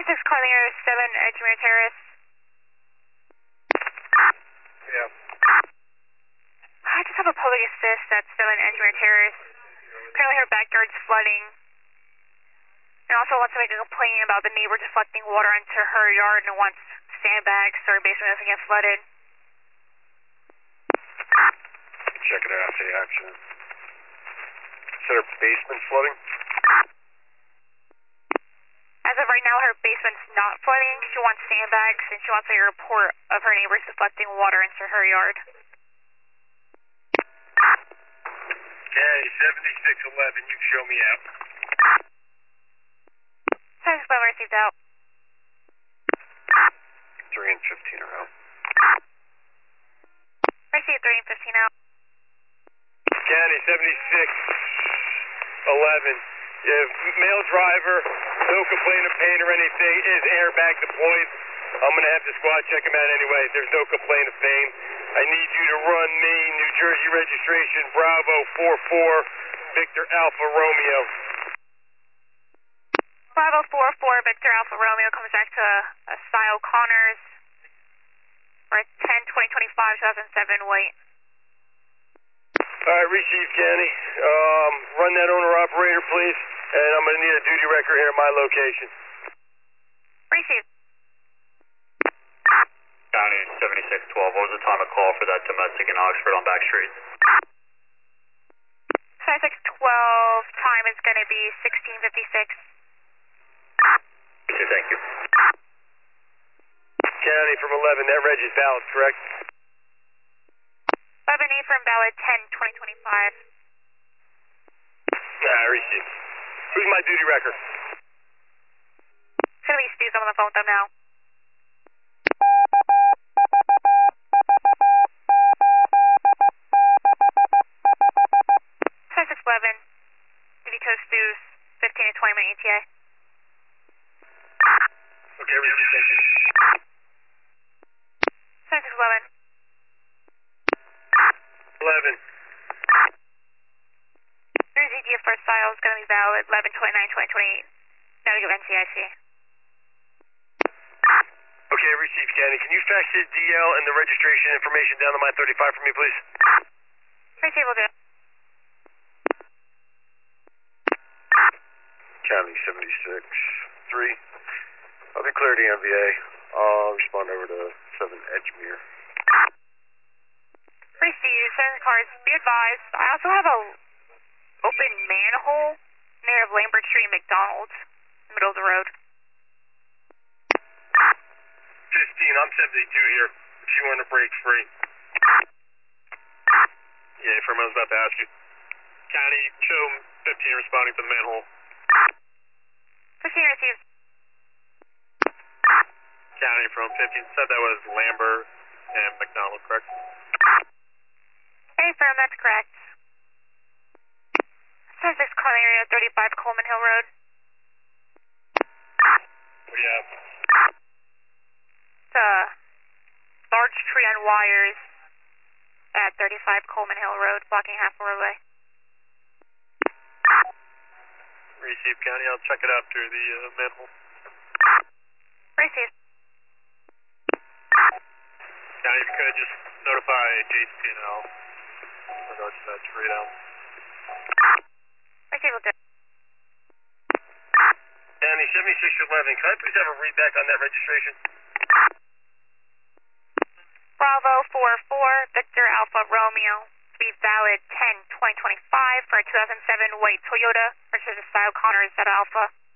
6 Carlier 7 Edgemere Terrace. Yeah. I just have a public assist at 7 Edgemere Terrace. Apparently her backyard's flooding. And also wants to make a complaint about the neighbor deflecting water into her yard and wants sandbags so her basement doesn't get flooded. Check it out, say action. Is her basement flooding? As of right now, her basement's not flooding. She wants sandbags and she wants a report of her neighbors deflecting water into her yard. Okay, 7611, you show me out. 7611 received out. 3 and 15 are out. Received 3 and 15 out. County 7611. Male driver, no complaint of pain or anything, is airbag deployed. I'm going to have the squad check him out anyway. There's no complaint of pain. I need you to run me New Jersey registration Bravo 44 Victor Alpha Romeo. Bravo 44 Victor Alpha Romeo comes back to Style Connors for 10/20/25 2007 wait. Alright, receive, Kenny. Run that owner-operator, please. And I'm going to need a duty record here at my location. Receive. County 7612, what was the time of call for that domestic in Oxford on Back Street? 7612, time is going to be 16:56. Thank you. County from 11, that reg is valid, correct? 11A from valid 10/20/25. Receive. Who's my duty record? It's going to be Steve, I'm on the phone with them now. Duty Coast News, 15 to 20 minute ETA. Okay, receive, thank you. 7611. 11. Your ZDF first file is going to be valid 11/29/2028. Negative NCIC. Okay, receive, Kenny. Can you fax his DL and the registration information down to my 35 for me, please? Receive will do. County 76-3. I'll be clear to MVA. I'll respond over to 7 Edgemere. Receive, send the cars. Be advised, I also have a open manhole near Lambert Street and McDonald's, middle of the road. 15, I'm 72 here. If you want to break free. Yeah, from I was about to ask you. County, show 15 responding to the manhole. 15 received. County from 15 said that was Lambert and McDonald, correct? Hey, firm, that's correct. 76 Carlier 35 Coleman Hill Road. What do you have? It's a large tree on wires at 35 Coleman Hill Road, blocking half the roadway. Receive, County. I'll check it out through the manhole. Receive. County, if you could just notify JCP&L in regards to that tree down. Receive will do. County 7611, can I please have a readback on that registration? Bravo 44 Victor Alpha Romeo. To be valid 10/20/25 for a 2007 white Toyota versus a Style Connors at Alpha.